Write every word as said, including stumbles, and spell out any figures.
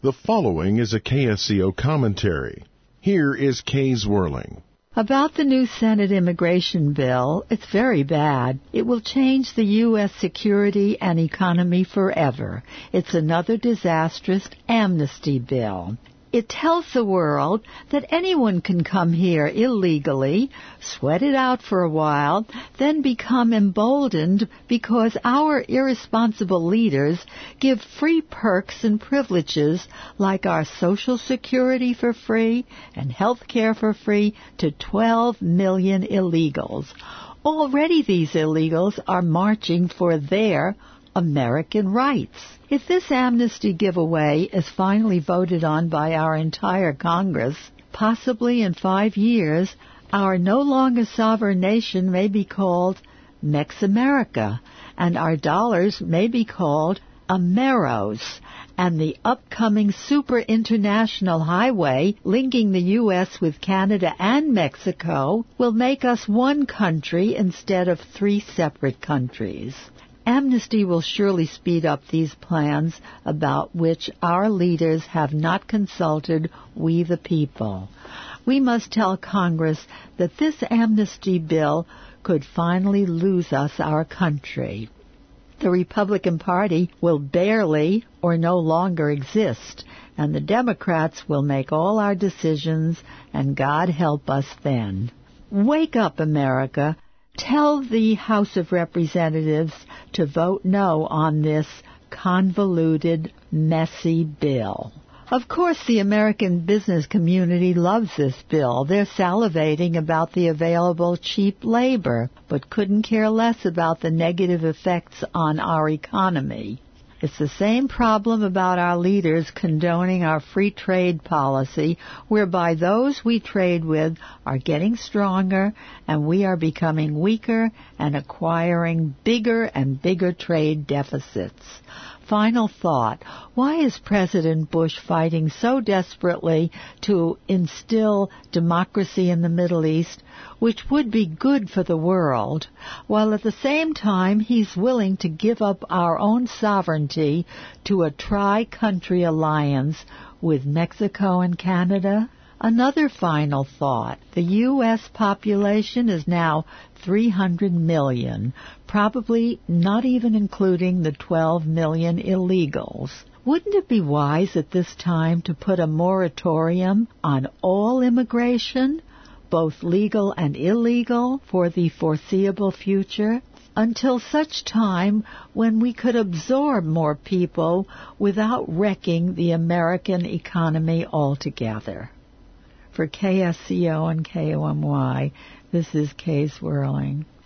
The following is a K S C O commentary. Here is Kay's Whirling. About the new Senate immigration bill, it's very bad. It will change the U S security and economy forever. It's another disastrous amnesty bill. It tells the world that anyone can come here illegally, sweat it out for a while, then become emboldened because our irresponsible leaders give free perks and privileges like our Social Security for free and health care for free to twelve million illegals. Already these illegals are marching for their American rights. If this amnesty giveaway is finally voted on by our entire Congress, possibly in five years, our no longer sovereign nation may be called Mex America, and our dollars may be called Ameros, and the upcoming super international highway linking the U S with Canada and Mexico will make us one country instead of three separate countries. Amnesty will surely speed up these plans about which our leaders have not consulted we the people. We must tell Congress that this amnesty bill could finally lose us our country. The Republican Party will barely or no longer exist, and the Democrats will make all our decisions, and God help us then. Wake up, America. Tell the House of Representatives to vote no on this convoluted, messy bill. Of course, the American business community loves this bill. They're salivating about the available cheap labor, but couldn't care less about the negative effects on our economy. It's the same problem about our leaders condoning our free trade policy, whereby those we trade with are getting stronger and we are becoming weaker and acquiring bigger and bigger trade deficits. Final thought, why is President Bush fighting so desperately to instill democracy in the Middle East, which would be good for the world, while at the same time he's willing to give up our own sovereignty to a tri-country alliance with Mexico and Canada? Another final thought. The U S population is now three hundred million, probably not even including the twelve million illegals. Wouldn't it be wise at this time to put a moratorium on all immigration, both legal and illegal, for the foreseeable future, until such time when we could absorb more people without wrecking the American economy altogether? For K S C O and K O M Y, this is Kay Swirling.